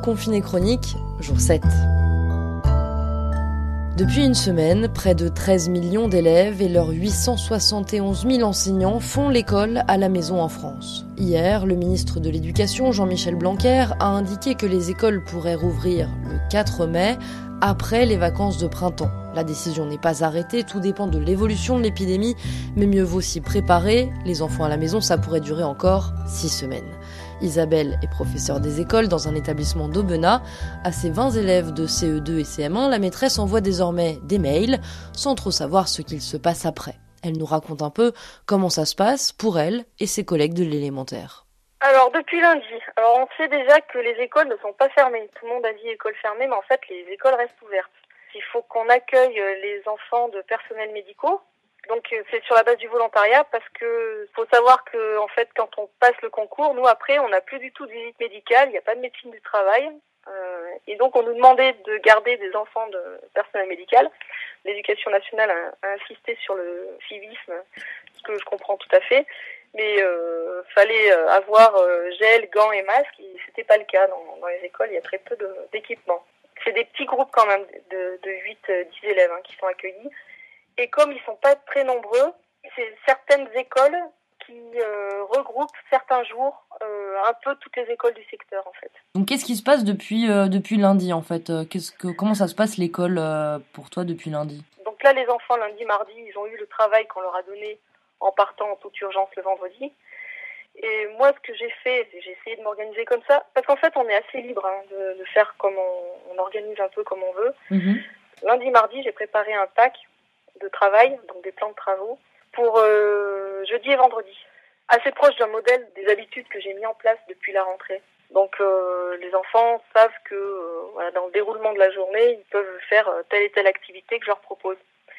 Confiné chronique, jour 7. Depuis une semaine, près de 13 millions d'élèves et leurs 871 000 enseignants font l'école à la maison en France. Hier, le ministre de l'Éducation, Jean-Michel Blanquer, a indiqué que les écoles pourraient rouvrir le 4 mai, après les vacances de printemps. La décision n'est pas arrêtée, tout dépend de l'évolution de l'épidémie, mais mieux vaut s'y préparer. Les enfants à la maison, ça pourrait durer encore 6 semaines. Isabelle est professeure des écoles dans un établissement d'Aubenas. À ses 20 élèves de CE2 et CM1, la maîtresse envoie désormais des mails, sans trop savoir ce qu'il se passe après. Elle nous raconte un peu comment ça se passe pour elle et ses collègues de l'élémentaire. Alors depuis lundi, on sait déjà que les écoles ne sont pas fermées. Tout le monde a dit école fermée, mais en fait les écoles restent ouvertes. Il faut qu'on accueille les enfants de personnels médicaux. Donc c'est sur la base du volontariat parce que faut savoir que en fait quand on passe le concours, nous après on n'a plus du tout de visite médicale, il n'y a pas de médecine du travail. Et donc on nous demandait de garder des enfants de personnel médical. L'Éducation nationale a insisté sur le civisme, ce que je comprends tout à fait. Mais fallait avoir gel, gants et masques. Et c'était pas le cas dans les écoles. Il y a très peu d'équipements. C'est des petits groupes quand même de 8-10 élèves qui sont accueillis. Et comme ils sont pas très nombreux, c'est certaines écoles qui regroupent certains jours un peu toutes les écoles du secteur en fait. Donc qu'est-ce qui se passe depuis lundi en fait comment ça se passe l'école pour toi depuis lundi? Donc là les enfants lundi, mardi, ils ont eu le travail qu'on leur a donné en partant en toute urgence le vendredi. Et moi, ce que j'ai fait, c'est j'ai essayé de m'organiser comme ça, parce qu'en fait, on est assez libre de faire comme on organise un peu comme on veut. Mm-hmm. Lundi, mardi, j'ai préparé un pack de travail, donc des plans de travaux, pour jeudi et vendredi. Assez proche d'un modèle des habitudes que j'ai mis en place depuis la rentrée. Donc les enfants savent que dans le déroulement de la journée, ils peuvent faire telle et telle activité que je leur propose.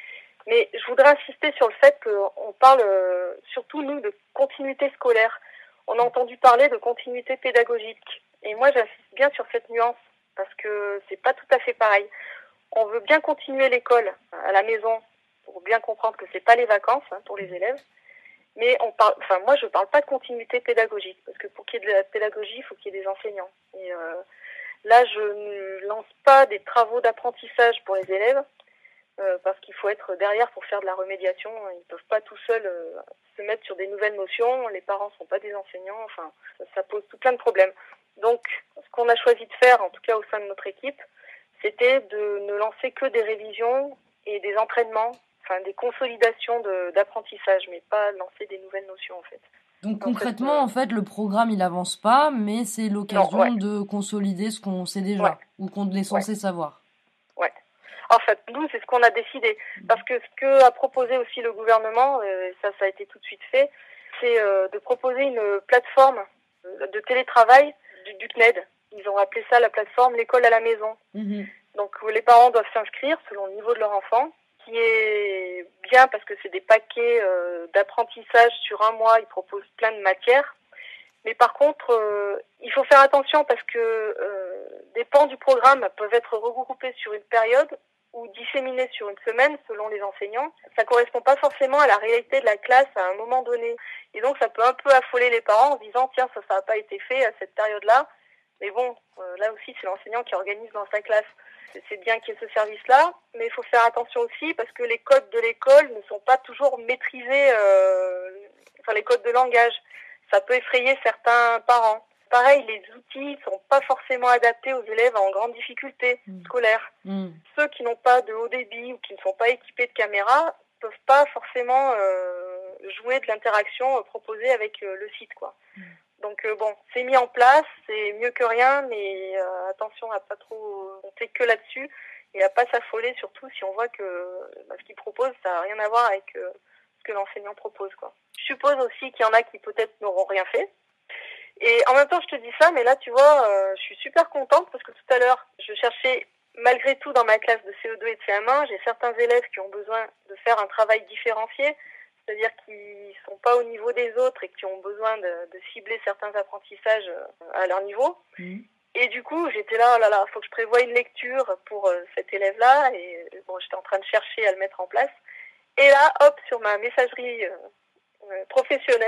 Mais je voudrais insister sur le fait qu'on parle surtout, nous, de continuité scolaire. On a entendu parler de continuité pédagogique. Et moi, j'insiste bien sur cette nuance, parce que c'est pas tout à fait pareil. On veut bien continuer l'école à la maison, pour bien comprendre que c'est pas les vacances pour les élèves. Mais moi, je parle pas de continuité pédagogique, parce que pour qu'il y ait de la pédagogie, il faut qu'il y ait des enseignants. Et là, je ne lance pas des travaux d'apprentissage pour les élèves, parce qu'il faut être derrière pour faire de la remédiation. Ils peuvent pas tout seuls se mettre sur des nouvelles notions. Les parents sont pas des enseignants. Enfin, ça pose tout plein de problèmes. Donc, ce qu'on a choisi de faire, en tout cas au sein de notre équipe, c'était de ne lancer que des révisions et des entraînements, des consolidations d'apprentissage, mais pas lancer des nouvelles notions en fait. Donc concrètement, en fait, le programme il avance pas, mais c'est l'occasion de consolider ce qu'on sait déjà ou qu'on est censé savoir. En fait, nous, c'est ce qu'on a décidé. Parce que ce que a proposé aussi le gouvernement, ça a été tout de suite fait, c'est de proposer une plateforme de télétravail du CNED. Ils ont appelé ça la plateforme l'école à la maison. Mmh. Donc les parents doivent s'inscrire selon le niveau de leur enfant, qui est bien parce que c'est des paquets d'apprentissage sur un mois. Ils proposent plein de matières. Mais par contre, il faut faire attention parce que des pans du programme peuvent être regroupés sur une période ou disséminés sur une semaine selon les enseignants. Ça correspond pas forcément à la réalité de la classe à un moment donné. Et donc ça peut un peu affoler les parents en se disant tiens, ça n'a pas été fait à cette période-là. Mais bon, là aussi c'est l'enseignant qui organise dans sa classe. C'est bien qu'il y ait ce service-là, mais il faut faire attention aussi parce que les codes de l'école ne sont pas toujours maîtrisés, les codes de langage. Ça peut effrayer certains parents. Pareil, les outils sont pas forcément adaptés aux élèves en grande difficulté scolaire. Ceux qui n'ont pas de haut débit ou qui ne sont pas équipés de caméras peuvent pas forcément jouer de l'interaction proposée avec le site, quoi. Donc c'est mis en place, c'est mieux que rien, mais attention à pas trop compter que là-dessus et à pas s'affoler, surtout si on voit que ce qu'ils proposent, ça n'a rien à voir avec ce que l'enseignant propose, quoi. Je suppose aussi qu'il y en a qui peut-être n'auront rien fait. Et en même temps, je te dis ça, mais là, tu vois, je suis super contente parce que tout à l'heure, je cherchais, malgré tout, dans ma classe de CE2 et de CM1, j'ai certains élèves qui ont besoin de faire un travail différencié, c'est-à-dire qui sont pas au niveau des autres et qui ont besoin de cibler certains apprentissages à leur niveau. Et du coup, j'étais là, oh là là, faut que je prévoie une lecture pour cet élève-là, et j'étais en train de chercher à le mettre en place. Et là, hop, sur ma messagerie professionnelle,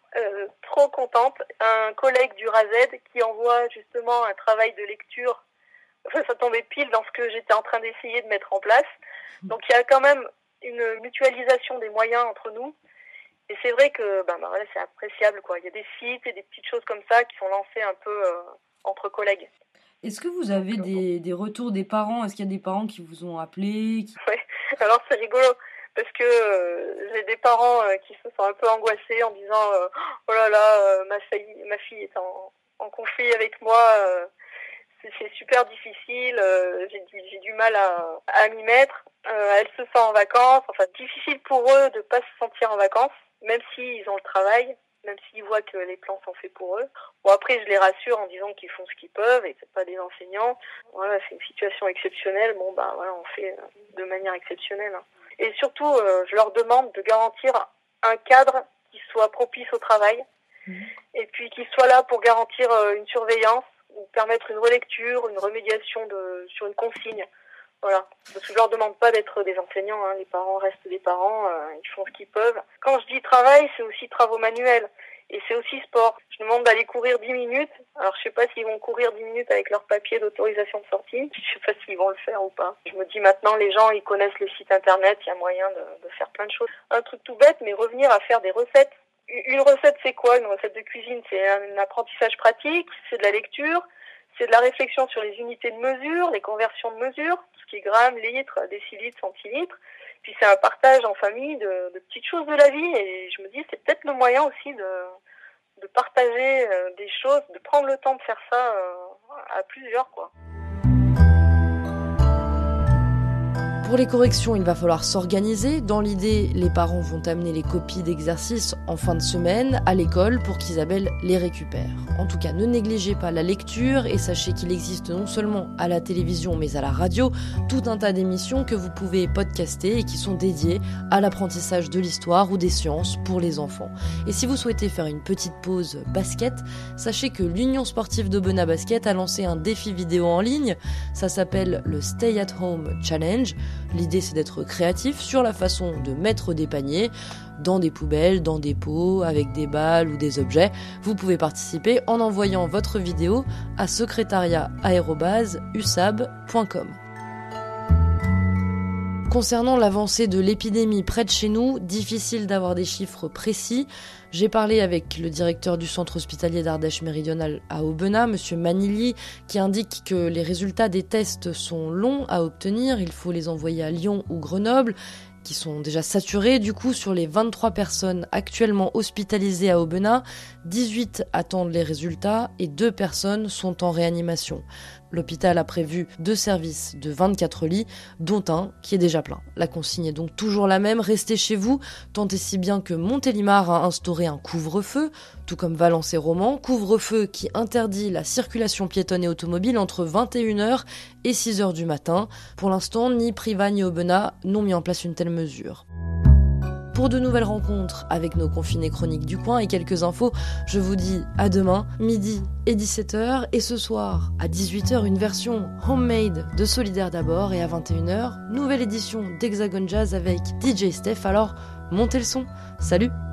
Trop contente. Un collègue du RASED qui envoie justement un travail de lecture. Enfin, ça tombait pile dans ce que j'étais en train d'essayer de mettre en place. Donc il y a quand même une mutualisation des moyens entre nous. Et c'est vrai que voilà, c'est appréciable, quoi. Il y a des sites et des petites choses comme ça qui sont lancées un peu entre collègues. Est-ce que vous avez des retours des parents? Est-ce qu'il y a des parents qui vous ont appelé? Ouais, alors c'est rigolo parce que j'ai des parents qui se sont un peu angoissés en disant oh là là, ma fille est en conflit avec moi, c'est super difficile, j'ai du mal à m'y mettre, elle se sent en vacances, enfin difficile pour eux de pas se sentir en vacances, même s'ils ont le travail, même s'ils voient que les plans sont faits pour eux. Bon, après, je les rassure en disant qu'ils font ce qu'ils peuvent et c'est pas des enseignants. Voilà, c'est une situation exceptionnelle. Bon, voilà, on fait de manière exceptionnelle. Et surtout, je leur demande de garantir un cadre qui soit propice au travail et puis qui soit là pour garantir une surveillance ou permettre une relecture, une remédiation sur une consigne. Voilà, parce que je leur demande pas d'être des enseignants, les parents restent des parents, ils font ce qu'ils peuvent. Quand je dis travail, c'est aussi travaux manuels et c'est aussi sport. Je demande d'aller courir 10 minutes. Alors je sais pas s'ils vont courir 10 minutes avec leur papier d'autorisation de sortie, je sais pas s'ils vont le faire ou pas. Je me dis maintenant les gens ils connaissent le site internet, il y a moyen de faire plein de choses. Un truc tout bête, mais revenir à faire des recettes. Une recette c'est quoi? Une recette de cuisine, c'est un apprentissage pratique, c'est de la lecture. C'est de la réflexion sur les unités de mesure, les conversions de mesure, tout ce qui est grammes, litres, décilitres, centilitres. Puis c'est un partage en famille de petites choses de la vie. Et je me dis, c'est peut-être le moyen aussi de partager des choses, de prendre le temps de faire ça à plusieurs, quoi. Pour les corrections, il va falloir s'organiser. Dans l'idée, les parents vont amener les copies d'exercices en fin de semaine à l'école pour qu'Isabelle les récupère. En tout cas, ne négligez pas la lecture et sachez qu'il existe non seulement à la télévision mais à la radio tout un tas d'émissions que vous pouvez podcaster et qui sont dédiées à l'apprentissage de l'histoire ou des sciences pour les enfants. Et si vous souhaitez faire une petite pause basket, sachez que l'Union sportive d'Aubenas Basket a lancé un défi vidéo en ligne. Ça s'appelle le Stay at Home Challenge. L'idée, c'est d'être créatif sur la façon de mettre des paniers dans des poubelles, dans des pots, avec des balles ou des objets. Vous pouvez participer en envoyant votre vidéo à secrétariat@usab.com. Concernant l'avancée de l'épidémie près de chez nous, difficile d'avoir des chiffres précis. J'ai parlé avec le directeur du centre hospitalier d'Ardèche méridionale à Aubenas, M. Manili, qui indique que les résultats des tests sont longs à obtenir. Il faut les envoyer à Lyon ou Grenoble, qui sont déjà saturés. Du coup, sur les 23 personnes actuellement hospitalisées à Aubenas, 18 attendent les résultats et 2 personnes sont en réanimation. L'hôpital a prévu 2 services de 24 lits, dont un qui est déjà plein. La consigne est donc toujours la même, restez chez vous, tant et si bien que Montélimar a instauré un couvre-feu, tout comme Valence et Romans, couvre-feu qui interdit la circulation piétonne et automobile entre 21h et 6h du matin. Pour l'instant, ni Privas ni Aubenas n'ont mis en place une telle mesure. Pour de nouvelles rencontres avec nos confinés chroniques du coin et quelques infos, je vous dis à demain, midi et 17h, et ce soir, à 18h, une version homemade de Solidaire d'abord, et à 21h, nouvelle édition d'Hexagon Jazz avec DJ Steph, alors montez le son, salut!